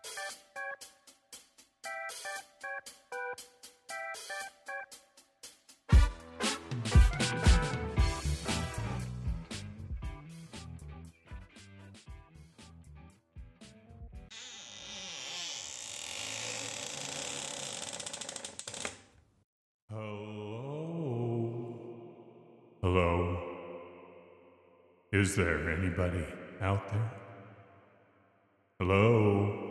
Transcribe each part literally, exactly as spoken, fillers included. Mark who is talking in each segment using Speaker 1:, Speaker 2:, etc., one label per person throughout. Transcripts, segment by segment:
Speaker 1: Hello? Is there anybody out there? Hello?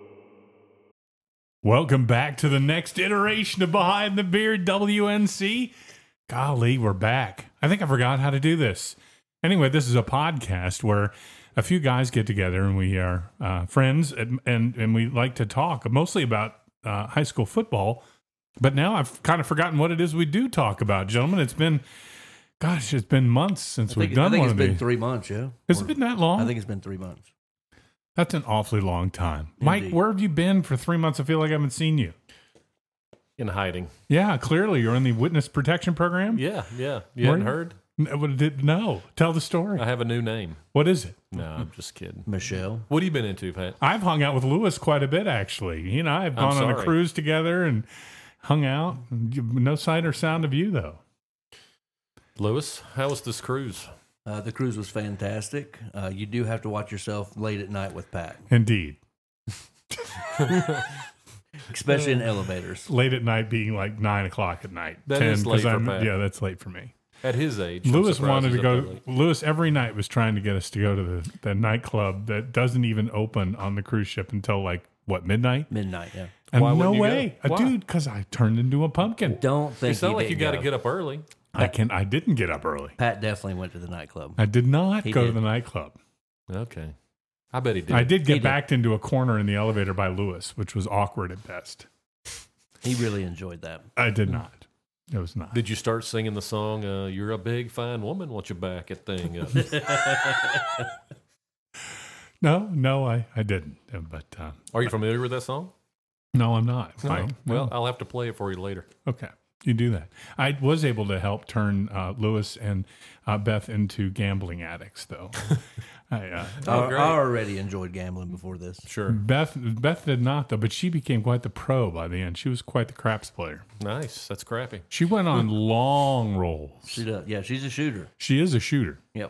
Speaker 1: Welcome back to the next iteration of Behind the Beard W N C. Golly, we're back. I think I forgot how to do this. Anyway, this is a podcast where a few guys get together and we are uh, friends and, and, and we like to talk mostly about uh, high school football. But now I've kind of forgotten what it is we do talk about, gentlemen. It's been... Gosh, it's been months since we've done one of these.
Speaker 2: I think it's been three months, yeah.
Speaker 1: Has it been that long?
Speaker 2: I think it's been three months.
Speaker 1: That's an awfully long time.
Speaker 2: Indeed.
Speaker 1: Mike, where have you been for three months? I feel like I haven't seen you.
Speaker 3: In hiding.
Speaker 1: Yeah, clearly. You're in the witness protection program?
Speaker 3: Yeah, yeah. You
Speaker 1: Where-
Speaker 3: hadn't heard?
Speaker 1: No, no. Tell the story.
Speaker 3: I have a new name.
Speaker 1: What is it?
Speaker 3: No, I'm just kidding.
Speaker 2: Michelle.
Speaker 3: What have you been into, Pat?
Speaker 1: I've hung out with Lewis quite a bit, actually. He and I have
Speaker 3: I'm
Speaker 1: gone on a
Speaker 3: sorry.
Speaker 1: cruise together and hung out. No sight or sound of you, though.
Speaker 3: Lewis, how was this cruise?
Speaker 2: Uh, the cruise was fantastic. Uh, you do have to watch yourself late at night with Pat,
Speaker 1: Indeed.
Speaker 2: especially in elevators.
Speaker 1: Late at night being like nine o'clock at night.
Speaker 3: That
Speaker 1: ten,
Speaker 3: is late
Speaker 1: 'cause
Speaker 3: for
Speaker 1: I'm-
Speaker 3: Pat.
Speaker 1: Yeah, that's late for me.
Speaker 3: At his age. I'm
Speaker 1: Lewis
Speaker 3: surprised
Speaker 1: wanted to
Speaker 3: he's
Speaker 1: go.
Speaker 3: up that late.
Speaker 1: Lewis every night was trying to get us to go to the, the nightclub that doesn't even open on the cruise ship until like what midnight.
Speaker 2: Midnight, yeah.
Speaker 1: And
Speaker 3: Why
Speaker 1: no
Speaker 3: wouldn't you
Speaker 1: way,
Speaker 3: go?
Speaker 1: a
Speaker 3: Why?
Speaker 1: dude, because I turned into a pumpkin.
Speaker 2: Don't think
Speaker 3: It sounds
Speaker 2: he
Speaker 3: like you
Speaker 2: didn't
Speaker 3: got to
Speaker 2: go.
Speaker 3: get up early.
Speaker 1: I can. I didn't get up early.
Speaker 2: Pat definitely went to the nightclub.
Speaker 1: I did not
Speaker 2: He
Speaker 1: go to
Speaker 2: did.
Speaker 1: the nightclub.
Speaker 3: Okay. I bet he did.
Speaker 1: I did
Speaker 2: He
Speaker 1: get
Speaker 2: did.
Speaker 1: backed into a corner in the elevator by Lewis, which was awkward at best.
Speaker 2: He really enjoyed that.
Speaker 1: I did not. It was not.
Speaker 3: Did you start singing the song, uh, You're a Big Fine Woman, Want Your Back at Thing? Uh,
Speaker 1: No, no, I, I didn't. Uh, But uh,
Speaker 3: are you familiar with that song?
Speaker 1: no, I'm not.
Speaker 3: No.
Speaker 1: I-
Speaker 3: Well,
Speaker 1: no.
Speaker 3: I'll have to play it for you later.
Speaker 1: Okay. You do that. I was able to help turn uh, Lewis and uh, Beth into gambling addicts, though. I, uh,
Speaker 3: Oh,
Speaker 2: I,
Speaker 3: great.
Speaker 2: I already enjoyed gambling before this.
Speaker 3: Sure.
Speaker 1: Beth Beth did not, though, but she became quite the pro by the end. She was quite the craps player.
Speaker 3: Nice. That's crappy.
Speaker 1: She went on long rolls.
Speaker 2: She does. Yeah, she's a shooter.
Speaker 1: She is a shooter,
Speaker 2: Yep.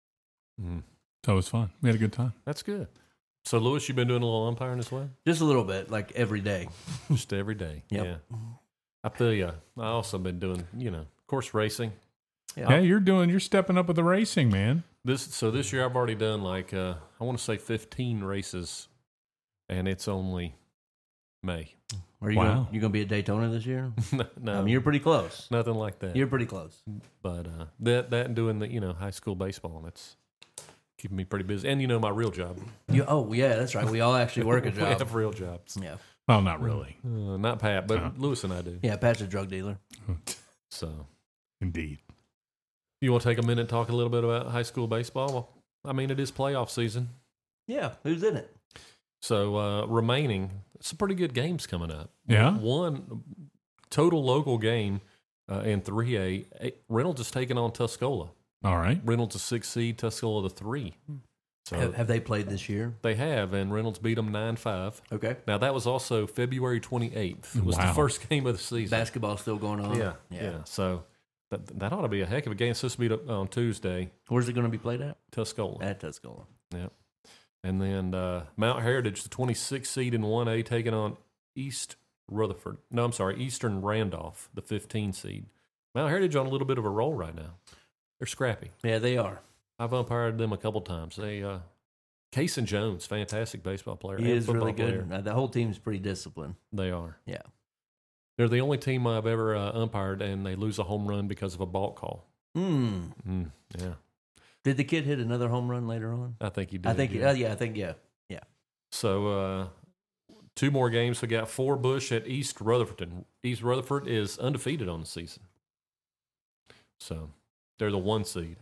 Speaker 3: Mm,
Speaker 1: so it was fun. We had a good time.
Speaker 3: that's good. So, Lewis, you've been doing a little umpiring as well?
Speaker 2: Just a little bit, like every day.
Speaker 3: Just every day.
Speaker 2: Yep.
Speaker 3: Yeah. I feel you. I also been doing, you know, of course, racing.
Speaker 2: Yeah.
Speaker 1: Yeah, you're doing. You're stepping up with the racing, man.
Speaker 3: This so this year I've already done like uh, I want to say fifteen races, and it's only May.
Speaker 2: Are you
Speaker 1: Wow.
Speaker 2: gonna, you gonna be at Daytona this year?
Speaker 3: no,
Speaker 2: I mean, you're pretty close.
Speaker 3: nothing like that.
Speaker 2: You're pretty close.
Speaker 3: but uh, that that and doing the you know high school baseball, that's keeping me pretty busy. And you know my real job.
Speaker 2: You, oh yeah, that's right. We all actually work a
Speaker 3: We
Speaker 2: job.
Speaker 3: have real jobs.
Speaker 2: Yeah.
Speaker 1: Well, not really.
Speaker 3: Uh, not Pat, but
Speaker 1: Uh-huh.
Speaker 3: Lewis and I do.
Speaker 2: Yeah, Pat's a drug dealer.
Speaker 3: So
Speaker 1: Indeed.
Speaker 3: you want to take a minute and talk a little bit about high school baseball? Well, I mean it is playoff season.
Speaker 2: Yeah, who's in it?
Speaker 3: So uh, remaining, some pretty good games coming up.
Speaker 1: Yeah?
Speaker 3: One total local game uh, in three A. eh, Reynolds is taking on Tuscola.
Speaker 1: All right.
Speaker 3: Reynolds is six seed, Tuscola the three. So
Speaker 2: Have, have they played this year?
Speaker 3: they have, and Reynolds beat them nine five.
Speaker 2: Okay.
Speaker 3: Now that was also February twenty-eighth. It was
Speaker 1: Wow.
Speaker 3: the first game of the season.
Speaker 2: Basketball still going on?
Speaker 3: yeah, yeah, So that, that ought to be a heck of a game. It's supposed to be on Tuesday,
Speaker 2: Where's it going to be played at?
Speaker 3: Tuscola.
Speaker 2: At Tuscola.
Speaker 3: Yeah. And then uh, Mount Heritage, the twenty-sixth seed in one A, taking on East Rutherford. No, I'm sorry, Eastern Randolph, the fifteen seed. Mount Heritage on a little bit of a roll right now. They're scrappy.
Speaker 2: Yeah, they are.
Speaker 3: I've umpired them a couple times. They, uh, Cason Jones, fantastic baseball player.
Speaker 2: He
Speaker 3: and
Speaker 2: is
Speaker 3: football
Speaker 2: really good.
Speaker 3: player.
Speaker 2: Uh, the whole team's pretty disciplined.
Speaker 3: They are.
Speaker 2: Yeah.
Speaker 3: They're the only team I've ever uh, umpired, and they lose a home run because of a balk call.
Speaker 2: Mm.
Speaker 3: Mm, yeah,
Speaker 2: Did the kid hit another home run later on?
Speaker 3: I think he did.
Speaker 2: I think,
Speaker 3: yeah.
Speaker 2: uh, yeah, I think, yeah. Yeah.
Speaker 3: So uh, two more games. We got four Bush at East Rutherford. East Rutherford is undefeated on the season. So they're the one seed.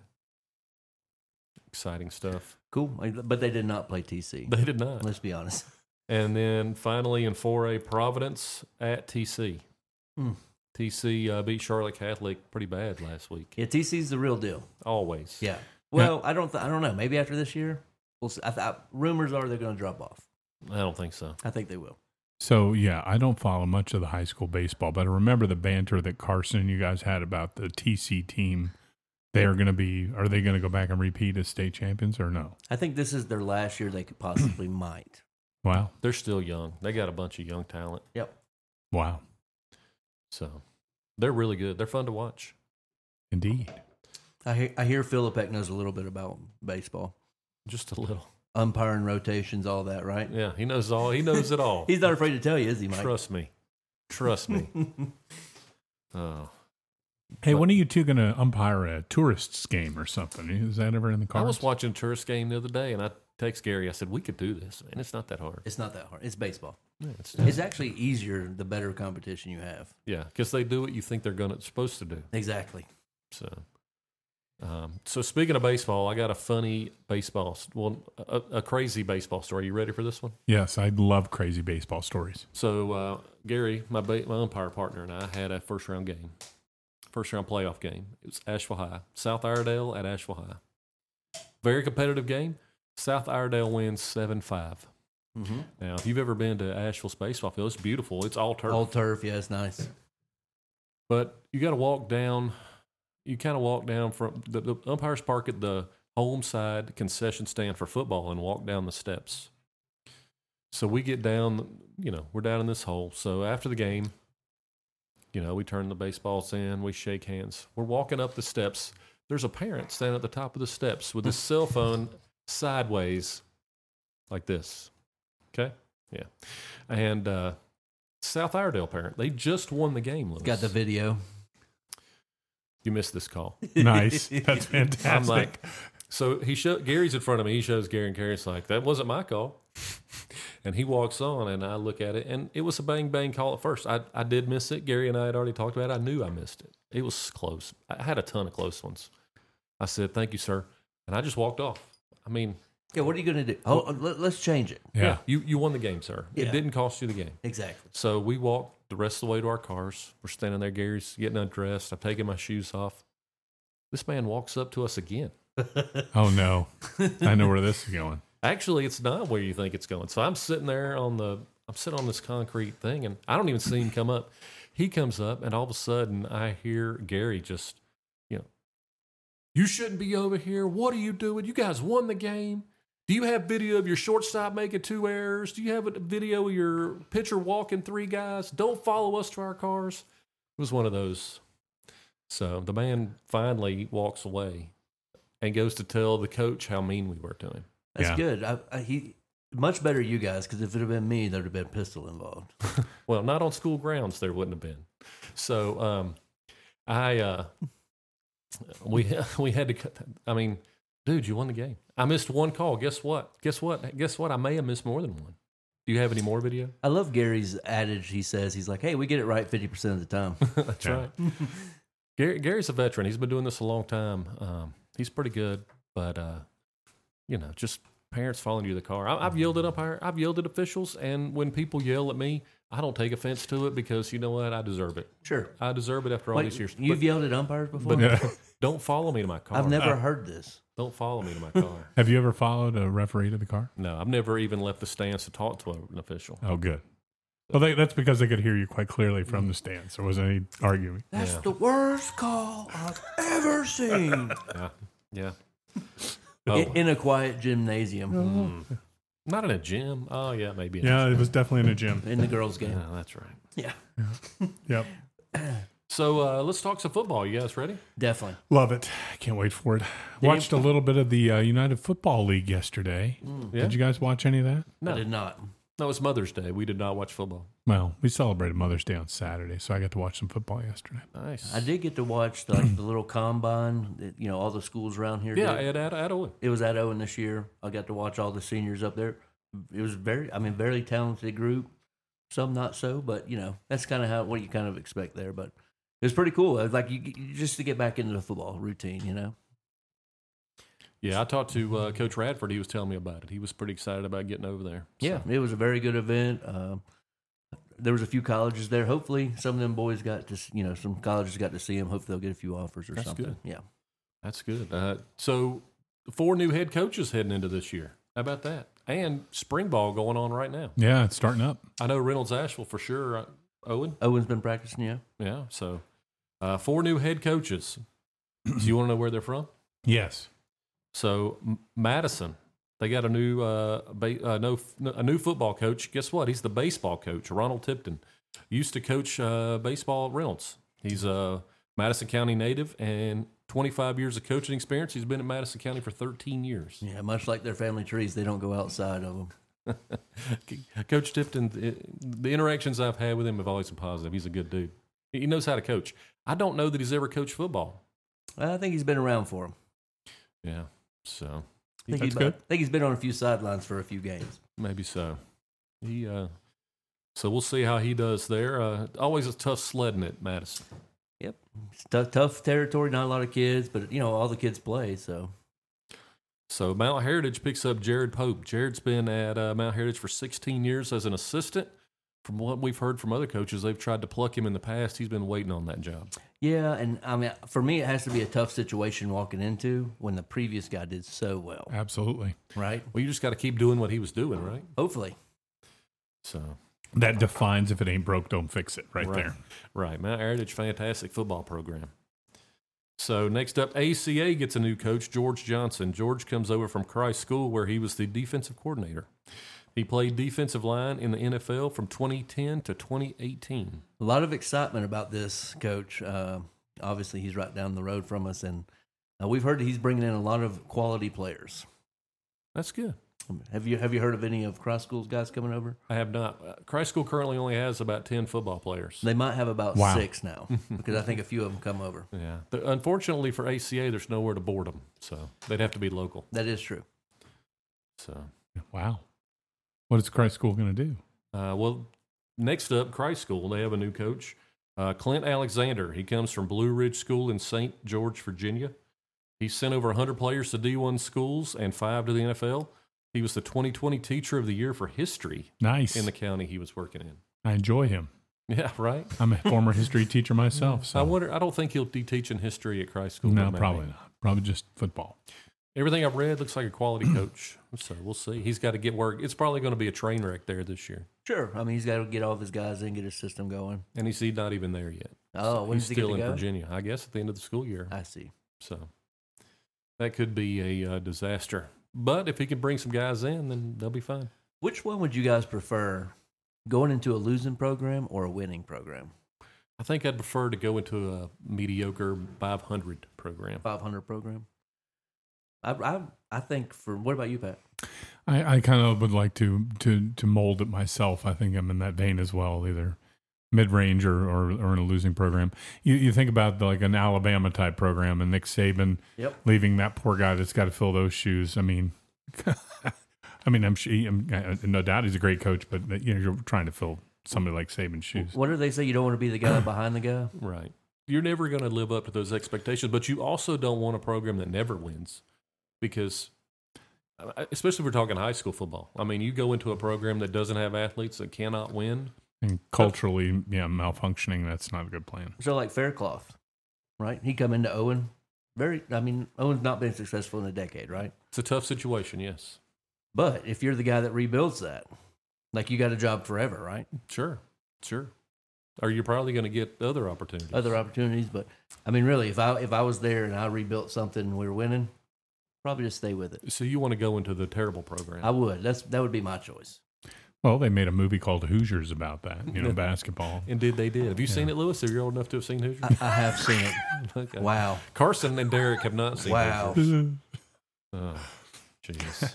Speaker 3: Exciting stuff.
Speaker 2: Cool. But they did not play T C.
Speaker 3: They did not.
Speaker 2: Let's be honest.
Speaker 3: And then finally in four A, Providence at T C.
Speaker 2: Hmm.
Speaker 3: T C uh, beat Charlotte Catholic pretty bad last week.
Speaker 2: Yeah, T C's the real deal.
Speaker 3: Always.
Speaker 2: Yeah. Well, I don't. Th- I don't know. Maybe after this year, we'll. See. I th- rumors are they're going to drop off.
Speaker 3: I don't think so.
Speaker 2: I think they will.
Speaker 1: So, yeah, I don't follow much of the high school baseball, but I remember the banter that Carson and you guys had about the T C team. They're going to be, are they going to go back and repeat as state champions or no?
Speaker 2: I think this is their last year they could possibly might.
Speaker 1: Wow.
Speaker 3: They're still young. They got a bunch of young talent.
Speaker 2: Yep.
Speaker 1: Wow.
Speaker 3: So they're really good. They're fun to watch.
Speaker 1: Indeed.
Speaker 2: I hear, I hear Philippek knows a little bit about baseball.
Speaker 3: Just a little.
Speaker 2: Umpiring rotations, all that, right?
Speaker 3: Yeah, he knows all. He knows it all.
Speaker 2: He's not afraid to tell you, is he, Mike?
Speaker 3: Trust me. Trust me. Oh.
Speaker 1: Hey,
Speaker 3: But-
Speaker 1: when are you two going to umpire a tourists game or something? Is that ever in the
Speaker 3: I
Speaker 1: cards?
Speaker 3: was watching a tourist game the other day, and I text Gary. I said, we could do this, man. It's not that hard.
Speaker 2: It's not that hard. It's baseball.
Speaker 3: Yeah, it's,
Speaker 2: It's actually easier the better competition you have.
Speaker 3: yeah, because they do what you think they're going to supposed to do.
Speaker 2: Exactly.
Speaker 3: So, um, so speaking of baseball, I got a funny baseball, well, a, a crazy baseball story. You ready for this one?
Speaker 1: Yes, I love crazy baseball stories.
Speaker 3: So, uh, Gary, my ba- my umpire partner, and I had a first round game, first round playoff game. It was Asheville High, South Iredale at Asheville High. Very competitive game. South Iredale wins seven five.
Speaker 2: Mm-hmm.
Speaker 3: Now, if you've ever been to Asheville's baseball field, it's beautiful. It's all turf.
Speaker 2: All turf, yeah, it's nice.
Speaker 3: But you got to walk down. You kind of walk down from the, the umpires park at the home side concession stand for football and walk down the steps. So we get down, you know, we're down in this hole. So after the game, you know, we turn the baseballs in, we shake hands. We're walking up the steps. There's a parent standing at the top of the steps with his cell phone sideways like this. Okay? Yeah. And uh, South Iredale parent, they just won the game, Lewis.
Speaker 2: Got the video.
Speaker 3: You missed this call.
Speaker 1: Nice. That's fantastic.
Speaker 3: I'm like, so he show, Gary's in front of me. He shows Gary, and Gary's like, that wasn't my call. And he walks on, and I look at it, and it was a bang bang call at first. I I did miss it. Gary and I had already talked about it. I knew I missed it. It was close. I had a ton of close ones. I said, thank you, sir, and I just walked off. I mean,
Speaker 2: Yeah, what are you going to do? Oh, let, let's change it.
Speaker 3: yeah,
Speaker 1: yeah.
Speaker 3: you you won the game, sir. It
Speaker 2: Yeah.
Speaker 3: didn't cost you the game.
Speaker 2: Exactly.
Speaker 3: So we walked the rest of the way to our cars. We're standing there. Gary's getting undressed. I'm taking my shoes off. This man walks up to us again.
Speaker 1: Oh, no. I know where this is going.
Speaker 3: Actually, it's not where you think it's going. So I'm sitting there on the, I'm sitting on this concrete thing, and I don't even see him come up. He comes up, and all of a sudden, I hear Gary just, you know, you shouldn't be over here. What are you doing? You guys won the game. Do you have video of your shortstop making two errors? Do you have a video of your pitcher walking three guys? Don't follow us to our cars. It was one of those. So the man finally walks away and goes to tell the coach how mean we were to him.
Speaker 2: That's
Speaker 1: Yeah.
Speaker 2: good. I, I, he much better you guys, because if it had been me, there'd have been a pistol involved.
Speaker 3: Well, not on school grounds. There wouldn't have been. So, um, I, uh, we, we had to, cut- I mean, dude, you won the game. I missed one call. Guess what? Guess what? Guess what? I may have missed more than one. Do you have any more video?
Speaker 2: I love Gary's adage. He says, he's like, hey, we get it right fifty percent of the time.
Speaker 3: That's
Speaker 1: Yeah.
Speaker 3: right. Gary, Gary's a veteran. He's been doing this a long time. Um, he's pretty good, but, uh, you know, just parents following you to the car. I, I've yelled at umpire. I've yelled at officials, and when people yell at me, I don't take offense to it because you know what? I deserve it.
Speaker 2: Sure.
Speaker 3: I deserve it after all
Speaker 2: Wait,
Speaker 3: these years.
Speaker 2: you've
Speaker 3: But,
Speaker 2: yelled at umpires before?
Speaker 3: but
Speaker 1: Yeah.
Speaker 3: don't follow me to my car.
Speaker 2: I've never heard this.
Speaker 3: Don't follow me to my car.
Speaker 1: Have you ever followed a referee to the car?
Speaker 3: No, I've never even left the stands to talk to an official.
Speaker 1: Oh, good. Well, they, that's because they could hear you quite clearly from the stands. There wasn't any arguing.
Speaker 2: That's
Speaker 3: Yeah.
Speaker 2: the worst call I've ever seen.
Speaker 3: Yeah, yeah. Oh,
Speaker 2: in, in a quiet gymnasium.
Speaker 3: mm. Not in a gym. Oh, yeah, maybe. In
Speaker 1: Yeah,
Speaker 3: a
Speaker 1: it was definitely in a gym.
Speaker 2: In the girls' game.
Speaker 3: Yeah, that's right.
Speaker 2: Yeah,
Speaker 1: Yep.
Speaker 3: So uh, let's talk some football. You guys ready?
Speaker 2: definitely.
Speaker 1: Love it. I can't wait for it. Watched a little bit of the uh, United Football League yesterday.
Speaker 3: Yeah.
Speaker 1: Did you guys watch any of that?
Speaker 3: No,
Speaker 2: I did not.
Speaker 3: no, it's Mother's Day. We did not watch football.
Speaker 1: Well, we celebrated Mother's Day on Saturday, so I got to watch some football yesterday.
Speaker 3: Nice.
Speaker 2: I did get to watch the, like, the little combine that, you know, all the schools around here
Speaker 3: Yeah,
Speaker 2: did.
Speaker 3: at, at, at Owen.
Speaker 2: It was at Owen this year. I got to watch all the seniors up there. It was very, I mean, very talented group. Some not so, but you know, that's kind of how what you kind of expect there. But it was pretty cool. It was like you, you just to get back into the football routine, you know.
Speaker 3: Yeah, I talked to uh, Coach Radford. He was telling me about it. He was pretty excited about getting over there. So,
Speaker 2: Yeah, it was a very good event. Um, there was a few colleges there. Hopefully, some of them boys got to, s- you know, some colleges got to see them. Hopefully, they'll get a few offers or
Speaker 3: That's
Speaker 2: something.
Speaker 3: good.
Speaker 2: Yeah.
Speaker 3: that's good. Uh, so four new head coaches heading into this year. How about that? And spring ball going on right now.
Speaker 1: Yeah, it's starting up.
Speaker 3: I know Reynolds Asheville for sure. Uh, Owen?
Speaker 2: Owen's been practicing, yeah.
Speaker 3: Yeah. So uh, four new head coaches. Do you want to know where they're from?
Speaker 1: Yes.
Speaker 3: So M- Madison, they got a new uh, ba- uh, no, a new football coach. Guess what? He's the baseball coach, Ronald Tipton. Used to coach uh, baseball at Reynolds. He's a Madison County native and twenty-five years of coaching experience. He's been at Madison County for thirteen years.
Speaker 2: Yeah, much like their family trees, they don't go outside of them.
Speaker 3: Coach Tipton, it, the interactions I've had with him have always been positive. He's a good dude. He knows how to coach. I don't know that he's ever coached football.
Speaker 2: I think he's been around for them.
Speaker 3: Yeah, so
Speaker 2: I think,
Speaker 1: That's
Speaker 2: he's,
Speaker 1: good.
Speaker 2: I think he's been on a few sidelines for a few games.
Speaker 3: maybe so. He, uh, so we'll see how he does there. Uh, always a tough sledding at Madison.
Speaker 2: Yep. It's tough, tough territory, not a lot of kids, but, you know, all the kids play, so.
Speaker 3: So Mount Heritage picks up Jared Pope. Jared's been at uh, Mount Heritage for sixteen years as an assistant. From what we've heard from other coaches, they've tried to pluck him in the past. He's been waiting on that job.
Speaker 2: Yeah, and, I mean, for me, it has to be a tough situation walking into when the previous guy did so well,
Speaker 1: Absolutely.
Speaker 2: right?
Speaker 3: Well, you just got to keep doing what he was doing, right?
Speaker 2: Hopefully.
Speaker 3: So,
Speaker 1: That defines if it ain't broke, don't fix it right,
Speaker 3: right
Speaker 1: there.
Speaker 3: Right. Mount Heritage, fantastic football program. So next up, A C A gets a new coach, George Johnson. George comes over from Christ School, where he was the defensive coordinator. He played defensive line in the N F L from twenty ten to twenty eighteen.
Speaker 2: A lot of excitement about this coach. Uh, obviously, he's right down the road from us, and uh, we've heard that he's bringing in a lot of quality players.
Speaker 3: That's good.
Speaker 2: Have you have you heard of any of Cross School's guys coming over?
Speaker 3: I have not. Uh, Christ School currently only has about ten football players.
Speaker 2: They might have about
Speaker 1: Wow.
Speaker 2: six now because I think a few of them come over.
Speaker 3: Yeah. The- unfortunately for A C A, there's nowhere to board them, so they'd have to be local.
Speaker 2: That is true.
Speaker 3: So,
Speaker 1: Wow. What is Christ School going to do?
Speaker 3: uh, well, next up, Christ School. They have a new coach, uh, Clint Alexander. He comes from Blue Ridge School in Saint George, Virginia. He sent over one hundred players to D one schools and five to the N F L. He was the twenty twenty Teacher of the Year for history
Speaker 1: Nice.
Speaker 3: in the county he was working in.
Speaker 1: I enjoy him.
Speaker 3: Yeah, right.
Speaker 1: I'm a former history teacher myself. So.
Speaker 3: I wonder. I don't think he'll be teaching history at Christ School.
Speaker 1: No,
Speaker 3: but maybe.
Speaker 1: probably not. Probably just football.
Speaker 3: Everything I've read looks like a quality coach. So we'll see. He's got to get work. It's probably going to be a train wreck there this year,
Speaker 2: Sure. I mean, he's got to get all of his guys in, get his system going.
Speaker 3: and he's he's not even there yet.
Speaker 2: Oh, when
Speaker 3: he's
Speaker 2: does he get
Speaker 3: still
Speaker 2: to
Speaker 3: in
Speaker 2: go?
Speaker 3: Virginia, I guess, at the end of the school year.
Speaker 2: I see.
Speaker 3: So that could be a uh, disaster. But if he can bring some guys in, then they'll be fine.
Speaker 2: Which one would you guys prefer, going into a losing program or a winning program?
Speaker 3: I think I'd prefer to go into a mediocre five hundred program.
Speaker 2: five hundred program? I, I, I think for, what about you, Pat?
Speaker 1: I, I kind of would like to, to to mold it myself. I think I'm in that vein as well, either mid range or, or or in a losing program. You you think about the, like an Alabama type program and Nick Saban
Speaker 2: Yep.
Speaker 1: leaving that poor guy that's got to fill those shoes. I mean, I mean, I'm, sure he- I'm no doubt he's a great coach, but you know you're trying to fill somebody like Saban's shoes.
Speaker 2: What do they say? You don't want to be the guy behind the guy?
Speaker 3: Right. You're never going to live up to those expectations, but you also don't want a program that never wins because, uh, especially if we're talking high school football. I mean, you go into a program that doesn't have athletes that cannot win.
Speaker 1: And culturally, yeah, malfunctioning. That's not a good plan.
Speaker 2: So like Faircloth, right? He come into Owen. Very, I mean, Owen's not been successful in a decade, right?
Speaker 3: It's a tough situation, yes.
Speaker 2: But if you're the guy that rebuilds that, like you got a job forever, right?
Speaker 3: Sure, sure. Or you're probably going to get other opportunities.
Speaker 2: Other opportunities, but I mean, really, if I if I was there and I rebuilt something and we were winning, probably just stay with it.
Speaker 3: So you want to go into the terrible program.
Speaker 2: I would. That's that would be my choice.
Speaker 1: Well, they made a movie called Hoosiers about that. You know, basketball.
Speaker 3: Indeed, they did. Have you seen it, Lewis? Are you old enough to have seen Hoosiers?
Speaker 2: I, I have seen it.
Speaker 3: Okay.
Speaker 2: Wow.
Speaker 3: Carson and Derek have not seen
Speaker 2: Wow.
Speaker 3: Hoosiers. Oh, jeez.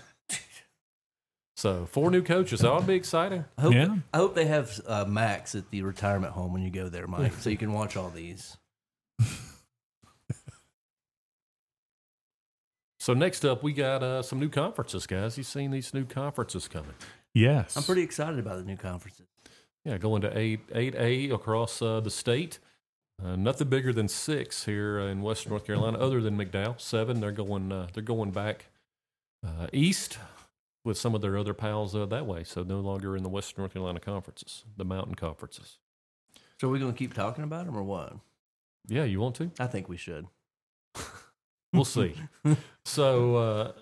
Speaker 3: So, four new coaches. That would be exciting.
Speaker 2: I hope,
Speaker 1: Yeah.
Speaker 2: I hope they have uh, Max at the retirement home when you go there, Mike, so you can watch all these.
Speaker 3: So, next up, we got uh, some new conferences, guys. You've seen these new conferences coming.
Speaker 1: Yes.
Speaker 2: I'm pretty excited about the new conferences.
Speaker 3: Yeah, going to eight, eight A across uh, the state. Uh, nothing bigger than six here in Western North Carolina, other than McDowell. Seven. They're going. Uh, they're going back uh, east with some of their other pals uh, that way. So no longer in the Western North Carolina conferences, the mountain conferences.
Speaker 2: So are we going to keep talking about them or what?
Speaker 3: Yeah, you want to?
Speaker 2: I think we should.
Speaker 3: We'll see. So uh,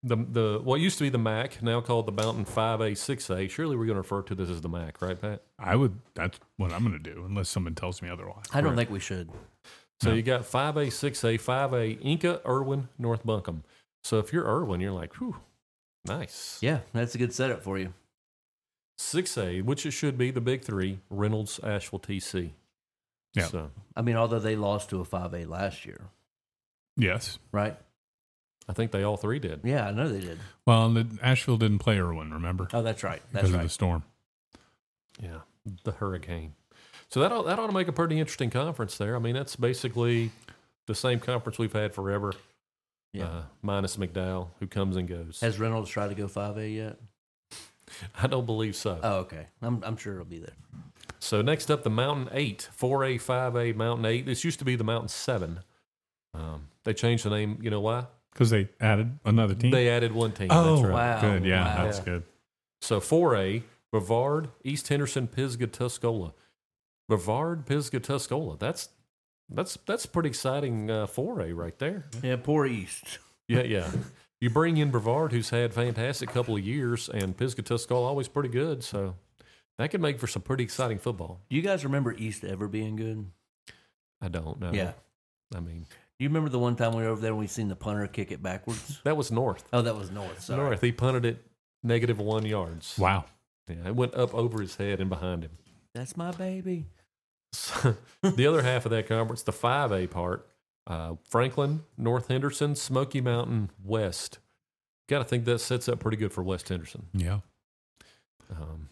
Speaker 3: The the what used to be the M A C, now called the Mountain five A, six A. Surely we're going to refer to this as the M A C, right, Pat?
Speaker 1: I would. That's what I'm going to do, unless someone tells me otherwise.
Speaker 2: I don't think we should.
Speaker 3: So
Speaker 1: No.
Speaker 3: you got five A, six A, five A, Inca, Irwin, North Buncombe. So if you're Irwin, you're like, whew, nice.
Speaker 2: Yeah, that's a good setup for you.
Speaker 3: six A, which it should be the big three, Reynolds, Asheville, T C.
Speaker 1: Yeah.
Speaker 3: So
Speaker 2: I mean, although they lost to a five A last year,
Speaker 1: Yes.
Speaker 2: right?
Speaker 3: I think they all three did.
Speaker 2: Yeah, I know they did.
Speaker 1: Well, the, Asheville didn't play Irwin, remember?
Speaker 2: Oh, that's right. That's
Speaker 1: because of
Speaker 2: right.
Speaker 1: the storm.
Speaker 3: Yeah, the hurricane. So that ought, that ought to make a pretty interesting conference there. I mean, that's basically the same conference we've had forever,
Speaker 2: Yeah.
Speaker 3: uh, minus McDowell, who comes and goes.
Speaker 2: Has Reynolds tried to go five A yet?
Speaker 3: I don't believe so.
Speaker 2: Oh, okay. I'm I'm sure it'll be there.
Speaker 3: So next up, the Mountain eight, four A, five A, Mountain eight. This used to be the Mountain seven. Um, they changed the name. You know why?
Speaker 1: Because they added another team.
Speaker 3: They added one team.
Speaker 1: oh,
Speaker 3: That's right.
Speaker 2: wow.
Speaker 1: good. Yeah,
Speaker 2: Wow.
Speaker 1: that's
Speaker 3: Yeah.
Speaker 1: good.
Speaker 3: So four A, Brevard, East Henderson, Pisgah, Tuscola. Brevard, Pisgah, Tuscola. That's that's that's pretty exciting uh, four A right there.
Speaker 2: Yeah, poor East.
Speaker 3: Yeah, yeah. You bring in Brevard, who's had fantastic couple of years, and Pisgah, Tuscola always pretty good. So that could make for some pretty exciting football.
Speaker 2: Do you guys remember East ever being good?
Speaker 3: I don't know.
Speaker 2: Yeah.
Speaker 3: I mean,
Speaker 2: Do you remember the one time we were over there and we seen the punter kick it backwards?
Speaker 3: that was North.
Speaker 2: Oh, that was North. Sorry.
Speaker 3: North. He punted it negative one yards.
Speaker 1: Wow.
Speaker 3: Yeah, it went up over his head and behind him.
Speaker 2: That's my baby.
Speaker 3: So, the other half of that conference, the five A part, uh, Franklin, North Henderson, Smoky Mountain, West. Got to think that sets up pretty good for West Henderson.
Speaker 1: Yeah.
Speaker 3: Um,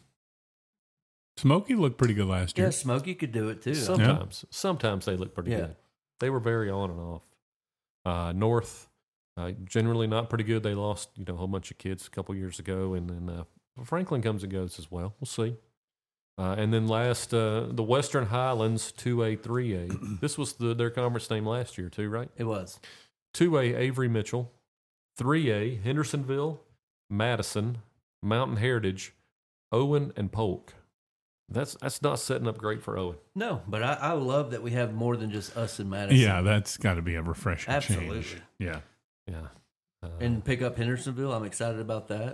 Speaker 1: Smokey looked pretty good last year.
Speaker 2: Yeah, Smokey could do it too.
Speaker 3: sometimes, sometimes they look pretty
Speaker 2: Yeah.
Speaker 3: good. They were very on and off. Uh, North, uh, generally not pretty good. They lost, you know, a whole bunch of kids a couple years ago, and then uh, Franklin comes and goes as well. We'll see. Uh, and then last, uh, the Western Highlands, two A, three A. This was the, their conference name last year, too, right?
Speaker 2: It was.
Speaker 3: two A, Avery Mitchell. three A, Hendersonville, Madison, Mountain Heritage, Owen, and Polk. That's that's not setting up great for Owen.
Speaker 2: No, but I, I love that we have more than just us and Madison.
Speaker 1: Yeah, that's got to be a refreshing
Speaker 2: Absolutely.
Speaker 1: change. Yeah.
Speaker 3: Yeah. Uh,
Speaker 2: And pick up Hendersonville. I'm excited about that.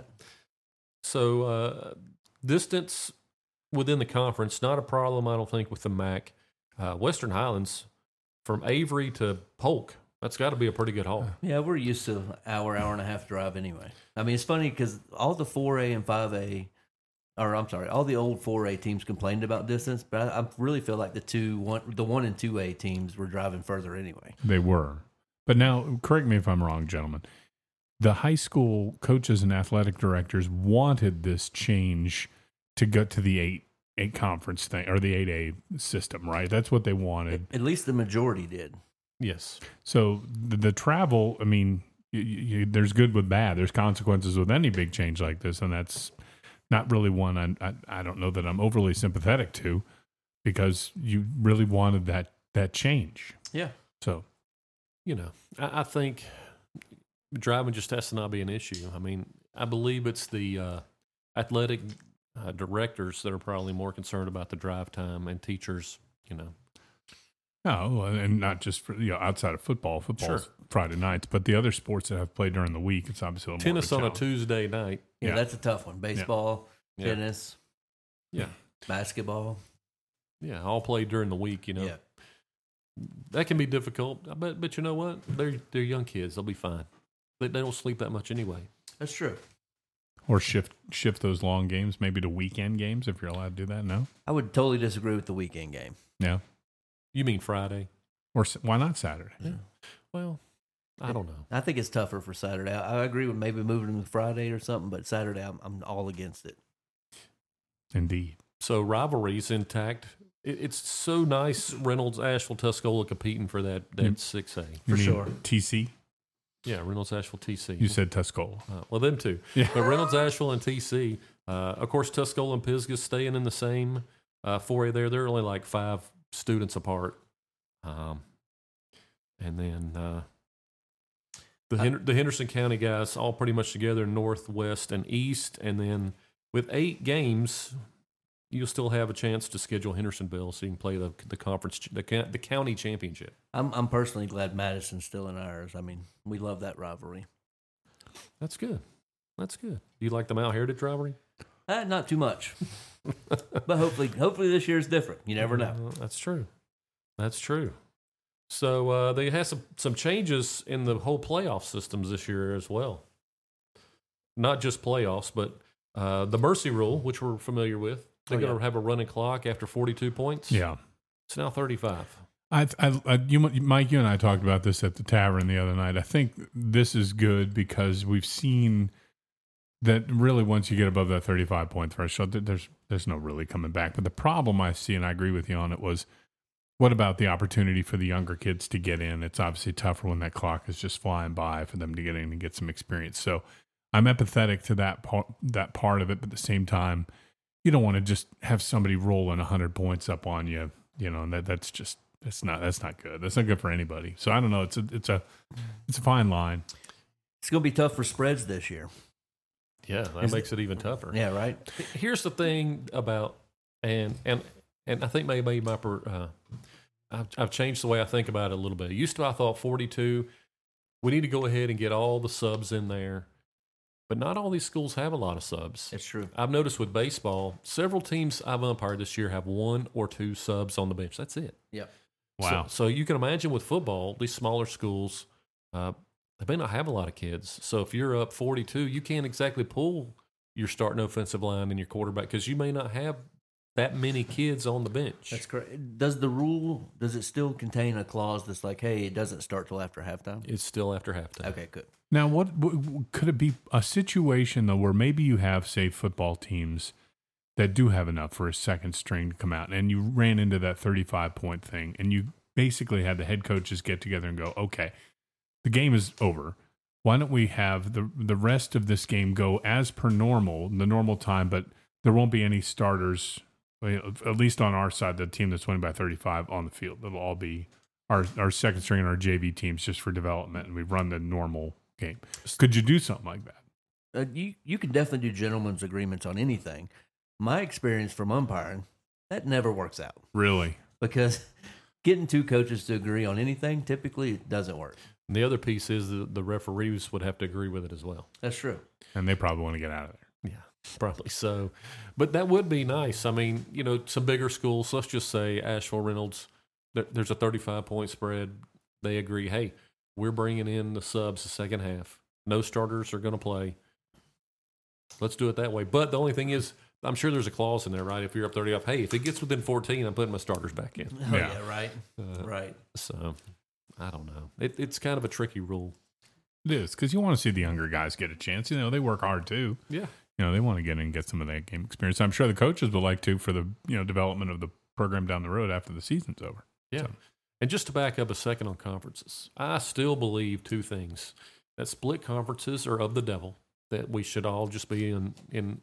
Speaker 3: So uh, distance within the conference, not a problem, I don't think, with the M A C. Uh, Western Highlands, from Avery to Polk, that's got to be a pretty good haul.
Speaker 2: Yeah, we're used to hour, hour and a half drive anyway. I mean, it's funny because all the four A and five A, or I'm sorry, all the old four A teams complained about distance, but I, I really feel like the two, one, the one and two A teams were driving further anyway.
Speaker 1: They were. But now, correct me if I'm wrong, gentlemen. The high school coaches and athletic directors wanted this change to go to the eight eight conference thing or the eight A system, right? That's what they wanted.
Speaker 2: At least the majority did.
Speaker 3: Yes.
Speaker 1: So the, the travel, I mean, you, you, there's good with bad. There's consequences with any big change like this, and that's not really one I, I, I don't know that I'm overly sympathetic to, because you really wanted that that change.
Speaker 2: Yeah.
Speaker 1: So
Speaker 3: You know, I, I think driving just has to not be an issue. I mean, I believe it's the uh, athletic uh, directors that are probably more concerned about the drive time, and teachers, you know.
Speaker 1: no, and not just for you know outside of football. Football's
Speaker 3: Sure.
Speaker 1: Friday nights, but the other sports that have played during the week, it's obviously a little
Speaker 3: Tennis
Speaker 1: more
Speaker 3: on
Speaker 1: of
Speaker 3: a
Speaker 1: challenge.
Speaker 3: Tuesday night.
Speaker 2: Yeah,
Speaker 1: Yeah.
Speaker 2: that's a tough one. Baseball,
Speaker 3: Yeah.
Speaker 2: tennis,
Speaker 3: Yeah.
Speaker 2: basketball.
Speaker 3: Yeah, all played during the week, you know.
Speaker 2: Yeah.
Speaker 3: That can be difficult, but but you know what? They're they're young kids. They'll be fine. They, they don't sleep that much anyway.
Speaker 2: That's true.
Speaker 1: Or shift shift those long games maybe to weekend games if you're allowed to do that. No,
Speaker 2: I would totally disagree with the weekend game.
Speaker 1: yeah,
Speaker 3: You mean Friday?
Speaker 1: or s- why not Saturday?
Speaker 3: Well, I don't know.
Speaker 2: I think it's tougher for Saturday. I, I agree with maybe moving them to Friday or something, but Saturday I'm, I'm all against it.
Speaker 1: Indeed.
Speaker 3: So rivalry's intact. It, it's so nice. Reynolds, Asheville, Tuscola competing for that that
Speaker 1: Mm.
Speaker 3: six A.
Speaker 1: You
Speaker 2: For
Speaker 1: mean
Speaker 2: sure.
Speaker 1: T C.
Speaker 3: Yeah, Reynolds, Asheville, T C.
Speaker 1: You said Tuscola.
Speaker 3: Uh, well, them two.
Speaker 1: Yeah.
Speaker 3: But Reynolds, Asheville, and T C. Uh, of course, Tuscola and Pisgah staying in the same uh, four A there. They're only like five students apart. Um, and then uh, the Hen- the Henderson County guys all pretty much together, northwest and east. And then with eight games, you'll still have a chance to schedule Hendersonville so you can play the the conference the ca- the county championship.
Speaker 2: I'm I'm personally glad Madison's still in ours. I mean, we love that rivalry.
Speaker 3: That's good. That's good. Do you like the Mount Heritage rivalry?
Speaker 2: Uh, not too much, but hopefully, hopefully this year is different. You never know.
Speaker 3: Uh, that's true. That's true. So uh, they had some, some changes in the whole playoff systems this year as well. Not just playoffs, but uh, the mercy rule, which we're familiar with. They're
Speaker 2: Oh,
Speaker 3: going
Speaker 2: yeah.
Speaker 3: to have a running clock after forty-two points.
Speaker 1: Yeah.
Speaker 3: It's now thirty-five.
Speaker 1: I, I, I, you, Mike, you and I talked about this at the tavern the other night. I think this is good because we've seen that really once you get above that thirty-five point threshold, there- there's there's no really coming back. But the problem I see, and I agree with you on it, was what about the opportunity for the younger kids to get in? It's obviously tougher when that clock is just flying by for them to get in and get some experience. So I'm empathetic to that part, that part of it, but at the same time, you don't want to just have somebody rolling one hundred points up on you, you know, and that that's just that's not that's not good. That's not good for anybody. So I don't know. It's a it's a it's a fine line.
Speaker 2: It's going to be tough for spreads this year.
Speaker 3: Yeah, that
Speaker 2: Is
Speaker 3: makes it even tougher.
Speaker 2: Yeah, right.
Speaker 3: Here's the thing about and and and I think maybe my per- uh, I've, I've changed the way I think about it a little bit. Used to I thought forty-two. We need to go ahead and get all the subs in there, but not all these schools have a lot of subs.
Speaker 2: It's true.
Speaker 3: I've noticed with baseball, several teams I've umpired this year have one or two subs on the bench. That's it.
Speaker 2: Yep.
Speaker 1: Wow.
Speaker 3: So, so you can imagine with football, these smaller schools, uh, they may not have a lot of kids. So if you're up forty-two, you can't exactly pull your starting offensive line and your quarterback because you may not have that many kids on the bench.
Speaker 2: That's correct. Does the rule, does it still contain a clause that's like, hey, it doesn't start till after halftime?
Speaker 3: It's still after halftime.
Speaker 2: Okay, good.
Speaker 1: Now, what, what could it be a situation though where maybe you have, say, football teams that do have enough for a second string to come out, and you ran into that thirty-five point thing, and you basically had the head coaches get together and go, okay, the game is over. Why don't we have the the rest of this game go as per normal, the normal time, but there won't be any starters, at least on our side, the team that's winning by thirty-five on the field. It'll all be our, our second string and our J V teams just for development, and we run the normal game. Could you do something like that?
Speaker 2: Uh, you, you can definitely do gentlemen's agreements on anything. My experience from umpiring, that never works out
Speaker 1: Really?
Speaker 2: because getting two coaches to agree on anything, typically it doesn't work.
Speaker 3: And the other piece is that the referees would have to agree with it as well.
Speaker 2: That's true.
Speaker 1: And they probably want to get out of there.
Speaker 3: Yeah, probably so. But that would be nice. I mean, you know, some bigger schools, let's just say Asheville Reynolds, there, there's a thirty-five point spread. They agree, hey, we're bringing in the subs the second half. No starters are going to play. Let's do it that way. But the only thing is, I'm sure there's a clause in there, right? If you're up thirty off, hey, if it gets within fourteen, I'm putting my starters back in.
Speaker 2: Oh,
Speaker 1: Yeah.
Speaker 2: yeah. right.
Speaker 3: Uh,
Speaker 2: Right.
Speaker 3: So, I don't know. It, it's kind of a tricky rule.
Speaker 1: It is, because you want to see the younger guys get a chance. You know, they work hard too.
Speaker 3: Yeah.
Speaker 1: You know, they want to get in and get some of that game experience. I'm sure the coaches would like to for the, you know, development of the program down the road after the season's over.
Speaker 3: Yeah.
Speaker 1: So.
Speaker 3: And just to back up a second on conferences, I still believe two things. That split conferences are of the devil, that we should all just be in, in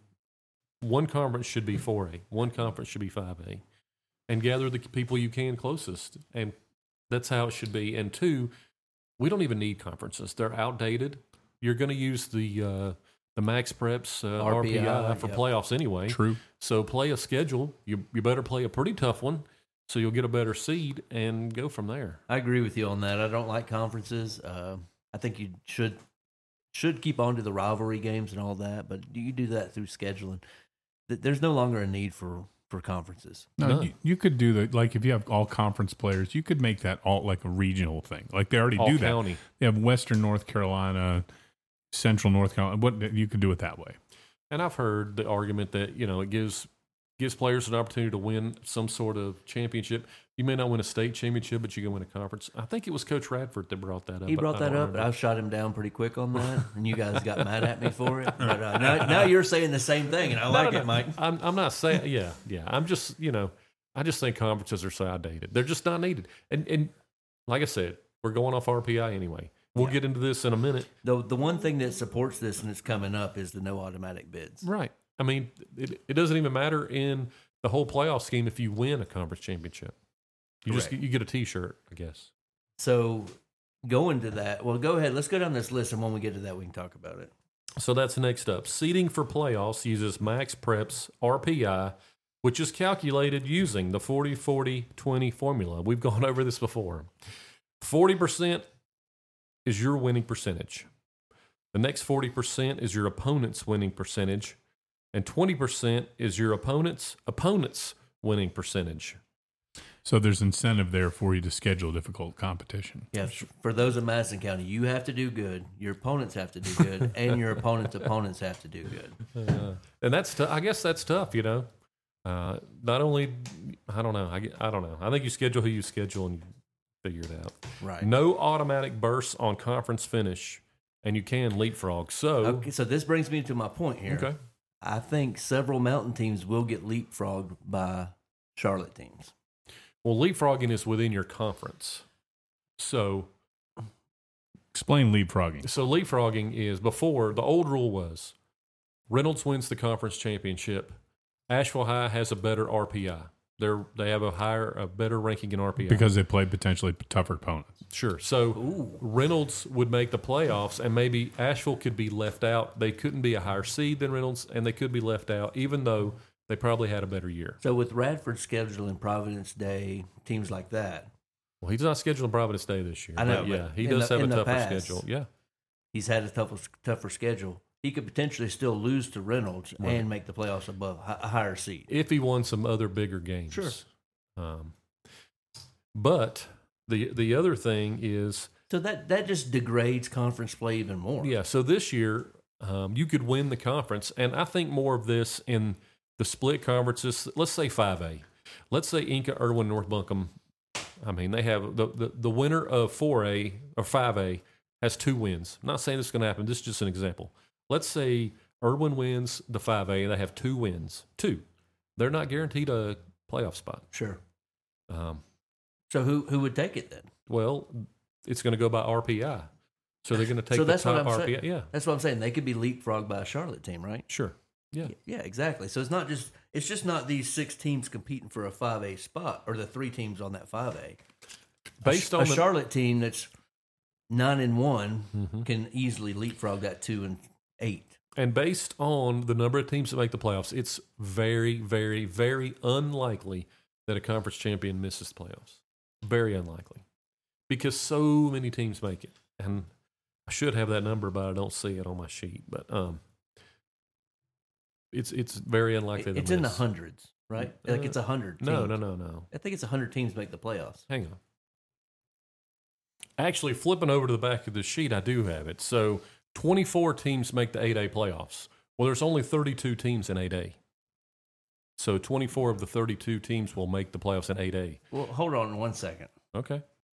Speaker 3: one conference should be four A, one conference should be five A, and gather the people you can closest. And that's how it should be. And two, we don't even need conferences. They're outdated. You're going to use the uh, the Max Preps uh, R P I,
Speaker 2: R P I,
Speaker 3: for
Speaker 2: yep.
Speaker 3: playoffs anyway.
Speaker 1: True.
Speaker 3: So play a schedule. You you better play a pretty tough one so you'll get a better seed and go from there.
Speaker 2: I agree with you on that. I don't like conferences. Uh, I think you should should keep on to the rivalry games and all that, but you do that through scheduling. Th- There's no longer a need for, for conferences.
Speaker 1: No,
Speaker 3: None.
Speaker 1: you, you could do that. Like if you have all conference players, you could make that all like a regional thing. Like they already
Speaker 3: All
Speaker 1: do that.
Speaker 3: county.
Speaker 1: They have Western North Carolina, Central North Carolina. What you could do it that way.
Speaker 3: And I've heard the argument that, you know, it gives gives players an opportunity to win some sort of championship. You may not win a state championship, but you can win a conference. I think it was Coach Radford that brought that up.
Speaker 2: He brought
Speaker 3: I
Speaker 2: that
Speaker 3: don't
Speaker 2: up, and
Speaker 3: remember.
Speaker 2: I shot him down pretty quick on that, and you guys got mad at me for it. But uh, now, now you're saying the same thing, and I
Speaker 3: No,
Speaker 2: like
Speaker 3: no,
Speaker 2: it,
Speaker 3: no.
Speaker 2: Mike.
Speaker 3: I'm, I'm not saying, yeah, yeah. I'm just, you know, I just think conferences are so outdated. They're just not needed. And, and like I said, we're going off R P I anyway. We'll
Speaker 2: Yeah.
Speaker 3: get into this in a minute.
Speaker 2: The the one thing that supports this and it's coming up is the no automatic bids.
Speaker 3: Right. I mean, it, it doesn't even matter in the whole playoff scheme if you win a conference championship. You just
Speaker 2: Correct.
Speaker 3: you get a T-shirt, I guess.
Speaker 2: So going to that, well, go ahead. Let's go down this list, and when we get to that, we can talk about it.
Speaker 3: So that's next up. Seeding for playoffs uses Max Preps R P I, which is calculated using the forty forty twenty formula. We've gone over this before. forty percent is your winning percentage. The next forty percent is your opponent's winning percentage, and twenty percent is your opponent's opponent's winning percentage.
Speaker 1: So there's incentive there for you to schedule difficult competition.
Speaker 2: Yeah, for those in Madison County, you have to do good, your opponents have to do good, and your opponent's opponents have to do good.
Speaker 3: Uh, and that's, t- I guess that's tough, you know. Uh, not only, I don't know, I, I don't know. I think you schedule who you schedule and figure it out.
Speaker 2: Right.
Speaker 3: No automatic bursts on conference finish, and you can leapfrog. So,
Speaker 2: Okay, so this brings me to my point here.
Speaker 3: okay.
Speaker 2: I think several mountain teams will get leapfrogged by Charlotte teams.
Speaker 3: Well, leapfrogging is within your conference. So,
Speaker 1: Explain leapfrogging.
Speaker 3: so leapfrogging is before the old rule was Reynolds wins the conference championship. Asheville High has a better R P I. They're they have a higher, a better ranking in R P I
Speaker 1: Because they play potentially tougher opponents.
Speaker 3: Sure. So
Speaker 2: Ooh.
Speaker 3: Reynolds would make the playoffs, and maybe Asheville could be left out. They couldn't be a higher seed than Reynolds, and they could be left out, even though they probably had a better year.
Speaker 2: So with Radford scheduling Providence Day, teams like that,
Speaker 3: Well, he's not scheduling Providence Day this year.
Speaker 2: I know,
Speaker 3: but yeah,
Speaker 2: but
Speaker 3: he
Speaker 2: in
Speaker 3: does
Speaker 2: the-
Speaker 3: have a
Speaker 2: in the
Speaker 3: tougher
Speaker 2: past-
Speaker 3: schedule. Yeah.
Speaker 2: he's had a tougher, tougher schedule. He could potentially still lose to Reynolds
Speaker 3: Right.
Speaker 2: and make the playoffs above hi- a higher seed.
Speaker 3: If he won some other bigger games.
Speaker 2: Sure.
Speaker 3: Um, but the the other thing is,
Speaker 2: So that, that just degrades conference play even more.
Speaker 3: yeah, so this year um, you could win the conference, and I think more of this in the split conferences. Let's say five A. Let's say Inca, Irwin, North Buncombe. I mean, they have the, the, the winner of four A or five A has two wins. I'm not saying this is going to happen. This is just an example. Let's say Irwin wins the five A and they have two wins. Two. They're not guaranteed a playoff spot.
Speaker 2: Sure.
Speaker 3: Um,
Speaker 2: So who who would take it then?
Speaker 3: well, it's going to go by R P I. So they're going to take
Speaker 2: So
Speaker 3: the
Speaker 2: that's what
Speaker 3: top
Speaker 2: I'm
Speaker 3: R P I.
Speaker 2: saying.
Speaker 3: Yeah,
Speaker 2: That's what I'm saying. They could be leapfrogged by a Charlotte team, right?
Speaker 3: sure. Yeah.
Speaker 2: Yeah, exactly. So it's not just it's just not these six teams competing for a five A spot or the three teams on that five A.
Speaker 3: Based
Speaker 2: a,
Speaker 3: on
Speaker 2: a
Speaker 3: the,
Speaker 2: Charlotte team that's nine and one
Speaker 3: Mhm.
Speaker 2: can easily leapfrog that two and eight.
Speaker 3: And based on the number of teams that make the playoffs, it's very, very, very unlikely that a conference champion misses the playoffs. Very unlikely. Because so many teams make it. And I should have that number, but I don't see it on my sheet. But um, it's it's very unlikely
Speaker 2: It-
Speaker 3: to
Speaker 2: it's in the
Speaker 3: miss.
Speaker 2: hundreds, right?
Speaker 3: Uh,
Speaker 2: like it's a hundred.
Speaker 3: No,
Speaker 2: teams.
Speaker 3: no, no, no.
Speaker 2: I think it's a hundred teams make the playoffs.
Speaker 3: Hang on. Actually, flipping over to the back of the sheet, I do have it. So twenty-four teams make the eight A playoffs. Well, there's only thirty-two teams in eight A. So twenty-four of the thirty-two teams will make the playoffs in eight A.
Speaker 2: Well, hold on one second.
Speaker 3: Okay.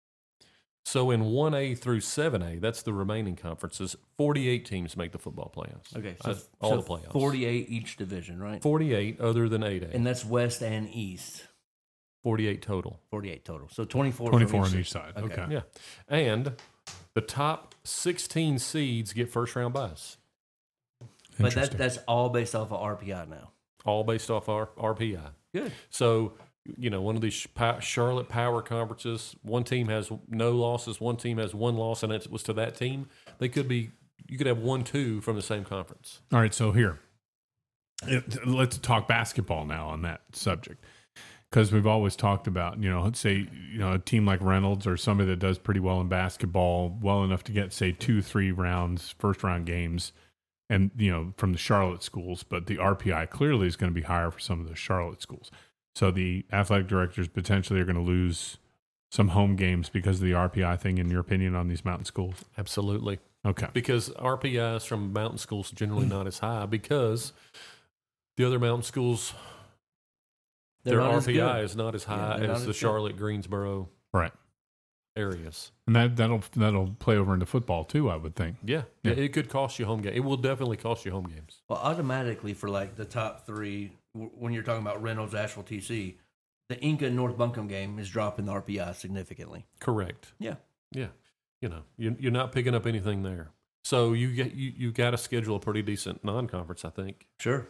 Speaker 3: So in one A through seven A, that's the remaining conferences, forty-eight teams make the football playoffs.
Speaker 2: Okay, so,
Speaker 3: Uh, all
Speaker 2: so
Speaker 3: the playoffs.
Speaker 2: forty-eight each division, right?
Speaker 3: forty-eight other than eight A.
Speaker 2: And that's West and East.
Speaker 3: forty-eight total.
Speaker 2: forty-eight total. So twenty-four.
Speaker 1: twenty-four
Speaker 2: from
Speaker 1: on each side.
Speaker 2: Okay.
Speaker 1: Okay.
Speaker 3: Yeah. And the top sixteen seeds get first round buys,
Speaker 2: But that,
Speaker 1: Interesting.
Speaker 2: that's all based off of R P I now.
Speaker 3: all based off our R P I.
Speaker 2: Good.
Speaker 3: So, you know, one of these sh- pa- Charlotte Power conferences, one team has no losses, one team has one loss, and it was to that team. They could be, you could have one, two from the same conference.
Speaker 1: All right, so here, it, let's talk basketball now on that subject, because we've always talked about, you know, let's say, you know, a team like Reynolds or somebody that does pretty well in basketball, well enough to get, say, two, three rounds, first round games, and, you know, from the Charlotte schools, but the R P I clearly is going to be higher for some of the Charlotte schools. So the athletic directors potentially are going to lose some home games because of the R P I thing, in your opinion, on these mountain schools?
Speaker 3: Absolutely.
Speaker 1: Okay.
Speaker 3: Because R P Is from mountain schools are generally not as high because the other mountain schools,
Speaker 2: They're
Speaker 3: their
Speaker 2: not as
Speaker 3: R P I
Speaker 2: good.
Speaker 3: is not as
Speaker 2: Yeah,
Speaker 3: high
Speaker 2: they're not
Speaker 3: as
Speaker 2: as
Speaker 3: the
Speaker 2: good.
Speaker 3: Charlotte, Greensboro
Speaker 1: Right.
Speaker 3: areas.
Speaker 1: And that, that'll that'll play over into football too, I would think.
Speaker 3: Yeah.
Speaker 1: Yeah.
Speaker 3: It, it could cost you home game. It will definitely cost you home games.
Speaker 2: Well, automatically for like the top three, w- when you're talking about Reynolds, Asheville, T C, the Inca and North Buncombe game is dropping the R P I significantly.
Speaker 3: Correct.
Speaker 2: Yeah.
Speaker 3: Yeah. You know, you're, you're not picking up anything there. So you get you, you got to schedule a pretty decent non-conference, I think.
Speaker 2: Sure.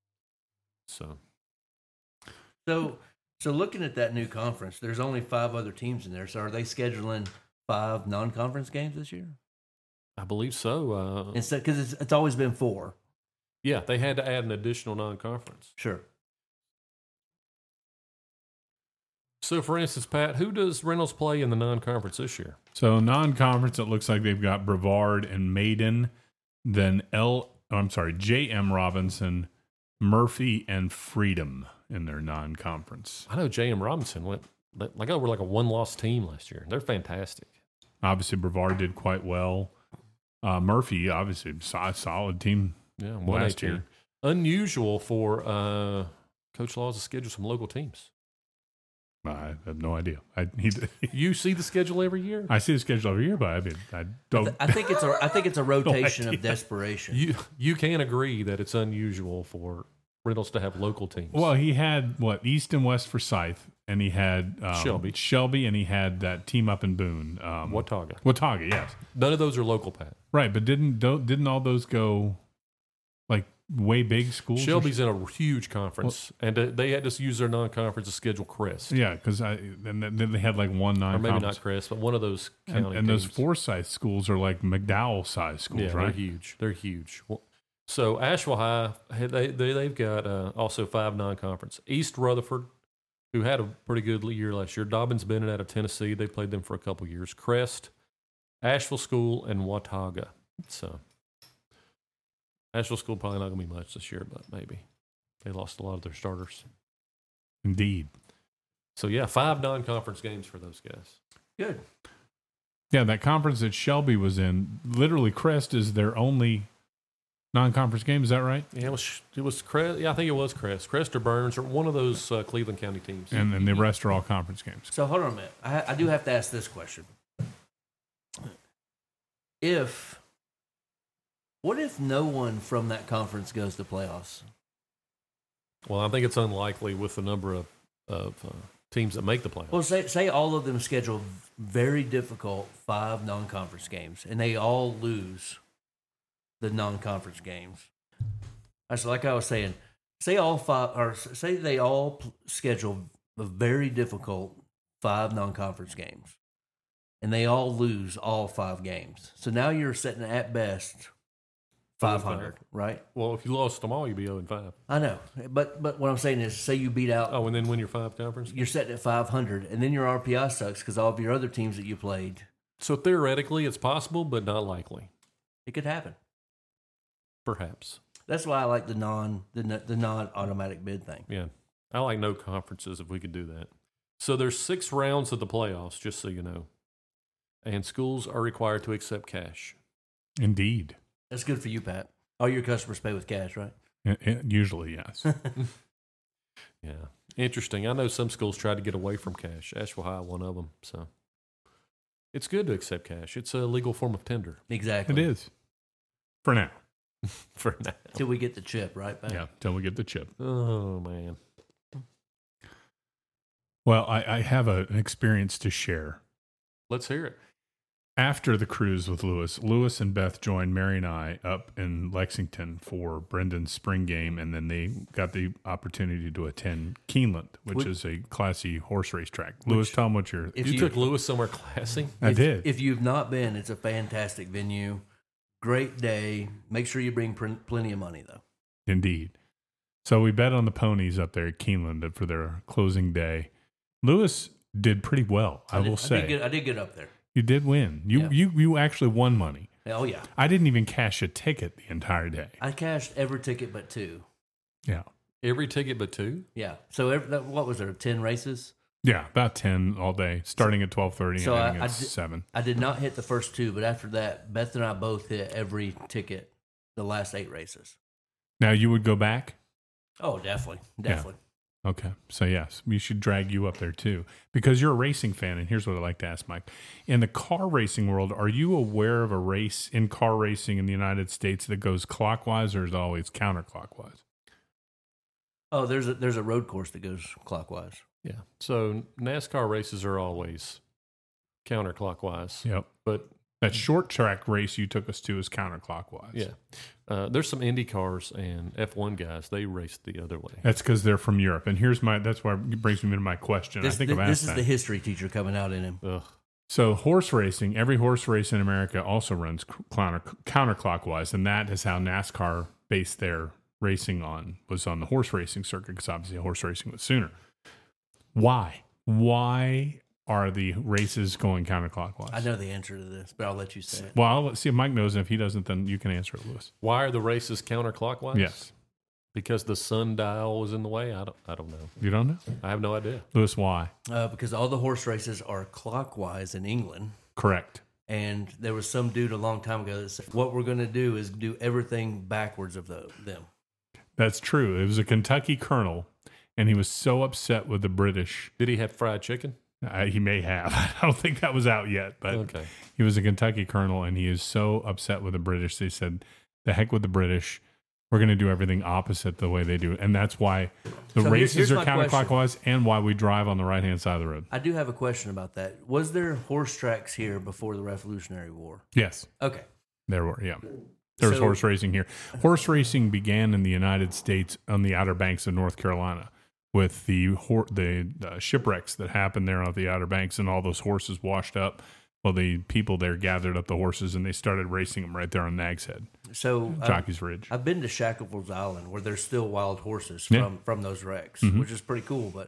Speaker 3: So
Speaker 2: So, so looking at that new conference, there's only five other teams in there. So are they scheduling five non-conference games this year?
Speaker 3: I believe so. Uh,
Speaker 2: Instead, because it's, it's always been four.
Speaker 3: yeah, they had to add an additional non-conference.
Speaker 2: Sure.
Speaker 3: So, for instance, Pat, who does Reynolds play in the non-conference this year?
Speaker 1: So non-conference, it looks like they've got Brevard and Maiden. then L. Oh, I'm sorry, J M Robinson, Murphy, and Freedom in their non-conference.
Speaker 3: I know J M Robinson went like over like a one-loss team last year. They're fantastic.
Speaker 1: Obviously, Brevard did quite well. Uh, Murphy, obviously, a solid team.
Speaker 3: Yeah, one
Speaker 1: last
Speaker 3: A
Speaker 1: year.
Speaker 3: team. Unusual for uh, Coach Laws to schedule some local teams.
Speaker 1: I have no idea. I he,
Speaker 3: You see the schedule every year.
Speaker 1: I see the schedule every year, but I mean, I don't.
Speaker 2: I think it's a I think it's a rotation
Speaker 1: idea.
Speaker 2: of desperation.
Speaker 3: You you can agree that it's unusual for Reynolds to have local teams.
Speaker 1: Well, he had what East and West Forsyth, and he had um,
Speaker 3: Shelby.
Speaker 1: Shelby, and he had that team up in Boone. Um,
Speaker 3: Watauga.
Speaker 1: Watauga, yes,
Speaker 3: None of those are local, Pat.
Speaker 1: right. But didn't don't, didn't all those go like way big schools? or
Speaker 3: Shelby's in a huge conference, and uh, they had to use their non-conference to schedule Crest,
Speaker 1: Yeah, because I and then they had like one
Speaker 3: or
Speaker 1: non
Speaker 3: maybe not Crest, but one of those
Speaker 1: and,
Speaker 3: county
Speaker 1: and those
Speaker 3: teams.
Speaker 1: Forsyth schools are like McDowell size schools,
Speaker 3: Yeah, they're
Speaker 1: right?
Speaker 3: huge. They're huge. Well, so Asheville High, they, they they've got uh, also five non-conference. East Rutherford, who had a pretty good year last year. Dobbins Bennett out of Tennessee. They played them for a couple years. Crest, Asheville School, and Watauga. So Asheville School probably not going to be much this year, but maybe they lost a lot of their starters.
Speaker 1: Indeed.
Speaker 3: So yeah, five non-conference games for those guys.
Speaker 2: Good.
Speaker 1: Yeah, that conference that Shelby was in, literally Crest is their only non-conference game. Is that right?
Speaker 3: Yeah, it was it was Crest. Yeah, I think it was Crest. Crest or Burns or one of those uh, Cleveland County teams.
Speaker 1: And then the rest are all conference games.
Speaker 2: So hold on a minute. I, I do have to ask this question. If what if no one from that conference goes to playoffs?
Speaker 3: Well, I think it's unlikely with the number of of uh, teams that make the playoffs.
Speaker 2: Well, say say all of them schedule very difficult five non-conference games, and they all lose the non-conference games. That's like I was saying. Say all five, or say they all p- schedule a very difficult five non-conference games, and they all lose all five games. So now you're sitting at best five hundred, right?
Speaker 3: Well, if you lost them all, you'd be zero and five.
Speaker 2: I know, but but what I'm saying is, say you beat out,
Speaker 3: Oh, and then win your five conference.
Speaker 2: you're sitting at five hundred, and then your R P I sucks because all of your other teams that you played,
Speaker 3: So theoretically, it's possible, but not likely.
Speaker 2: it could happen.
Speaker 3: Perhaps.
Speaker 2: That's why I like the non the n- the non automatic bid thing.
Speaker 3: Yeah, I like no conferences if we could do that. So there's six rounds of the playoffs, just so you know, and schools are required to accept cash.
Speaker 1: Indeed.
Speaker 2: That's good for you, Pat. All your customers pay with cash, right?
Speaker 1: It- it- usually, yes.
Speaker 3: Yeah, interesting. I know some schools try to get away from cash. Asheville High, one of them. So it's good to accept cash. It's a legal form of tender
Speaker 2: Exactly.
Speaker 1: It is. For now.
Speaker 3: for now.
Speaker 2: Till we get the chip, right, Pat?
Speaker 1: Yeah, till we get the chip.
Speaker 3: Oh man.
Speaker 1: Well, I, I have a, an experience to share.
Speaker 3: Let's hear it.
Speaker 1: After the cruise with Lewis, Lewis and Beth joined Mary and I up in Lexington for Brendan's spring game, and then they got the opportunity to attend Keeneland, which
Speaker 2: Which-
Speaker 1: is a classy horse race track. Lewis, tell them what you're.
Speaker 2: If
Speaker 3: You,
Speaker 2: you,
Speaker 3: took Lewis somewhere classy.
Speaker 1: I
Speaker 2: if,
Speaker 1: did.
Speaker 2: If you've not been, it's a fantastic venue. Great day. Make sure you bring pr- plenty of money, though.
Speaker 1: Indeed. So we bet on the ponies up there at Keeneland for their closing day. Lewis did pretty well, I,
Speaker 2: did,
Speaker 1: will say.
Speaker 2: I did, get, I did get up there.
Speaker 1: You did win. You
Speaker 2: Yeah.
Speaker 1: you you actually won money.
Speaker 2: Oh, yeah.
Speaker 1: I didn't even cash a ticket the entire day.
Speaker 2: I cashed every ticket but two.
Speaker 1: Yeah.
Speaker 3: Every ticket but two.
Speaker 2: Yeah. So every, that, what was there, ten races?
Speaker 1: Yeah, about ten all day, starting at twelve thirty
Speaker 2: So
Speaker 1: and
Speaker 2: I-
Speaker 1: ending
Speaker 2: I
Speaker 1: at
Speaker 2: did-
Speaker 1: seven.
Speaker 2: I did not hit the first two, but after that, Beth and I both hit every ticket the last eight races.
Speaker 1: Now you would go back?
Speaker 2: Oh, definitely. Definitely.
Speaker 1: Okay. So yes, we should drag you up there too. Because you're a racing fan, and here's what I'd like to ask Mike. In the car racing world, are you aware of a race in car racing in the United States that goes clockwise or is it always counterclockwise?
Speaker 2: Oh, there's a, there's a road course that goes clockwise.
Speaker 3: Yeah. So NASCAR races are always counterclockwise.
Speaker 1: Yep.
Speaker 3: But
Speaker 1: That short track race you took us to is counterclockwise.
Speaker 3: yeah, uh, there's some Indy cars and F one guys. They race the other way.
Speaker 1: That's because they're from Europe. And here's my, that's why it brings me to my question.
Speaker 2: This,
Speaker 1: I think
Speaker 2: thi-
Speaker 1: I've asked
Speaker 2: this is
Speaker 1: that.
Speaker 2: the history teacher coming out in him.
Speaker 3: Ugh.
Speaker 1: So horse racing, every horse race in America also runs counter, counterclockwise, and that is how NASCAR based their racing on, was on the horse racing circuit, because obviously horse racing was sooner. Why? Why are the races going counterclockwise?
Speaker 2: I know the answer to this, but I'll let you say it.
Speaker 1: Well, I'll see if Mike knows, and if he doesn't, then you can answer it, Lewis.
Speaker 3: Why are the races counterclockwise?
Speaker 1: Yes.
Speaker 3: Because the sundial was in the way? I don't, I don't know.
Speaker 1: You don't know?
Speaker 3: I have no idea.
Speaker 1: Lewis, why?
Speaker 2: Uh, because all the horse races are clockwise in England.
Speaker 1: Correct.
Speaker 2: And there was some dude a long time ago that said, what we're going to do is do everything backwards of the, them.
Speaker 1: That's true. It was a Kentucky colonel, and he was so upset with the British.
Speaker 3: Did he have fried chicken?
Speaker 1: Uh, he may have. I don't think that was out yet, but
Speaker 3: Okay.
Speaker 1: he was a Kentucky colonel, and he is so upset with the British. They said, the heck with the British. We're going to do everything opposite the way they do it. And that's why the
Speaker 2: So here's-
Speaker 1: races
Speaker 2: here's
Speaker 1: are
Speaker 2: my
Speaker 1: counterclockwise and why we drive on the right-hand side of the road.
Speaker 2: I do have a question about that. Was there horse tracks here before the Revolutionary War?
Speaker 1: Yes,
Speaker 2: Okay.
Speaker 1: there were, yeah. There was
Speaker 2: So-
Speaker 1: horse racing here. Horse racing began in the United States on the Outer Banks of North Carolina with the hor- the uh, shipwrecks that happened there on the Outer Banks, and all those horses washed up. Well, the people there gathered up the horses, and they started racing them right there on Nag's Head,
Speaker 2: So uh,
Speaker 1: Jockey's Ridge.
Speaker 2: I've been to Shackleford's Island where there's still wild horses
Speaker 1: Yeah.
Speaker 2: from, from those wrecks,
Speaker 1: Mhm.
Speaker 2: which is pretty cool. But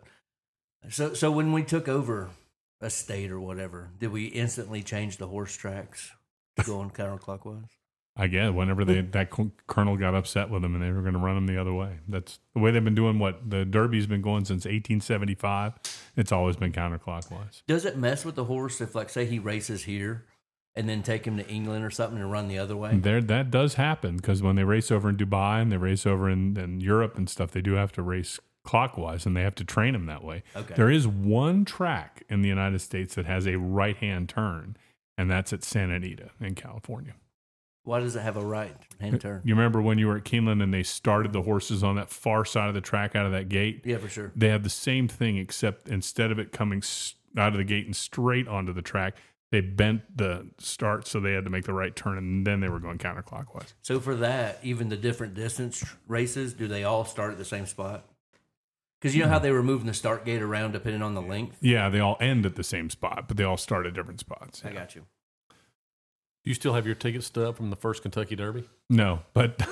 Speaker 2: so so when we took over a state or whatever, did we instantly change the horse tracks going counterclockwise?
Speaker 1: I guess whenever they, that co- colonel got upset with them and they were going to run them the other way. That's the way they've been doing what the Derby's been going since eighteen seventy-five. It's always been counterclockwise.
Speaker 2: Does it mess with the horse if, like, say he races here and then take him to England or something and run the other way?
Speaker 1: There, that does happen because when they race over in Dubai and they race over in, in Europe and stuff, they do have to race clockwise and they have to train them that way.
Speaker 2: Okay.
Speaker 1: There is one track in the United States that has a right-hand turn, and that's at Santa Anita in California.
Speaker 2: Why does it have a right hand turn?
Speaker 1: You remember when you were at Keeneland and they started the horses on that far side of the track out of that gate?
Speaker 2: Yeah, for sure.
Speaker 1: They had the same thing, except instead of it coming s- out of the gate and straight onto the track, they bent the start so they had to make the right turn, and then they were going counterclockwise.
Speaker 2: So for that, even the different distance tr- races, do they all start at the same spot? Because you know how they were moving the start gate around depending on the length?
Speaker 1: Yeah, they all end at the same spot, but they all start at different spots.
Speaker 2: I got you.
Speaker 3: Do you still have your ticket stub from the first Kentucky Derby?
Speaker 1: No, but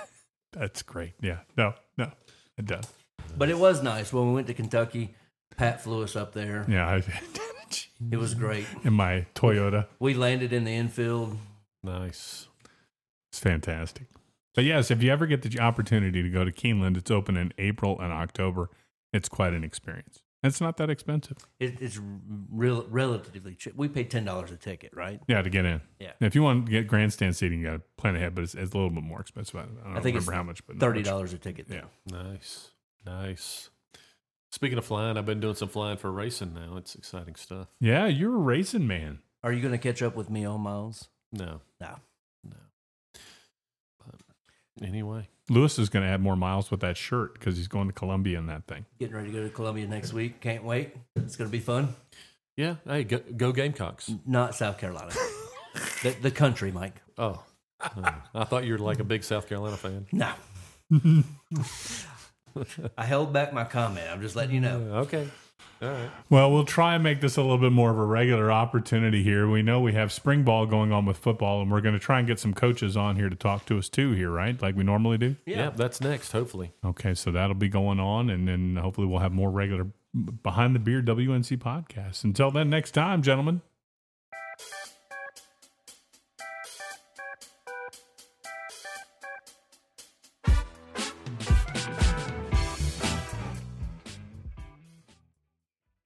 Speaker 1: that's great. Yeah, no, no, it does.
Speaker 2: But it was nice when we went to Kentucky. Pat flew us up there.
Speaker 1: Yeah, I,
Speaker 2: It was great.
Speaker 1: in my Toyota,
Speaker 2: We landed in the infield.
Speaker 3: Nice.
Speaker 1: it's fantastic. But yes, if you ever get the opportunity to go to Keeneland, it's open in April and October. It's quite an experience. It's not that expensive.
Speaker 2: It, it's real, relatively cheap. We paid ten dollars a ticket, right?
Speaker 1: Yeah, to get in.
Speaker 2: Yeah.
Speaker 1: If you want to get grandstand seating, you got to plan ahead, but it's, it's a little bit more expensive. I don't
Speaker 2: I think
Speaker 1: remember
Speaker 2: it's
Speaker 1: how much, but not
Speaker 2: thirty
Speaker 1: much.
Speaker 2: dollars a ticket.
Speaker 1: Yeah.
Speaker 3: Nice. Nice. Speaking of flying, I've been doing some flying for racing now. It's exciting stuff.
Speaker 1: Yeah, you're a racing man.
Speaker 2: Are you going to catch up with me on miles?
Speaker 3: No.
Speaker 2: No.
Speaker 3: No. But anyway.
Speaker 1: Lewis is going to add more miles with that shirt because he's going to Columbia in that thing.
Speaker 2: Getting ready to go to Columbia next week. Can't wait. It's going to be fun.
Speaker 3: Yeah. Hey, go, go Gamecocks.
Speaker 2: Not South Carolina. the, the country, Mike.
Speaker 3: Oh. Oh. I thought you were like a big South Carolina fan.
Speaker 2: No. I held back my comment. I'm just letting you know.
Speaker 3: Okay. All right.
Speaker 1: Well, we'll try and make this a little bit more of a regular opportunity here. We know we have spring ball going on with football, and we're going to try and get some coaches on here to talk to us too here, right? Like we normally do?
Speaker 3: Yeah. That's next, hopefully.
Speaker 1: Okay, so that'll be going on, and then hopefully we'll have more regular Behind the Beard W N C podcasts. Until then, next time, gentlemen.